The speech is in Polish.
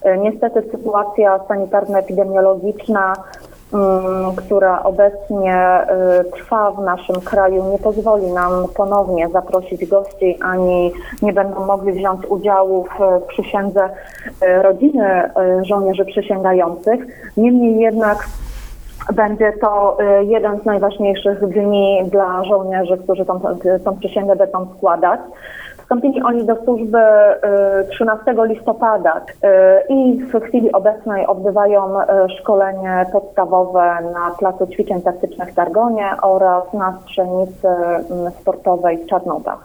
Niestety sytuacja sanitarno-epidemiologiczna, która obecnie trwa w naszym kraju, nie pozwoli nam ponownie zaprosić gości, ani nie będą mogli wziąć udziału w przysiędze rodziny żołnierzy przysięgających. Niemniej jednak będzie to jeden z najważniejszych dni dla żołnierzy, którzy tą przysięgę będą składać. Wstąpili oni do służby 13 listopada i w chwili obecnej odbywają szkolenie podstawowe na Placu Ćwiczeń Taktycznych w Targonie oraz na strzelnicy sportowej w Czarnotach.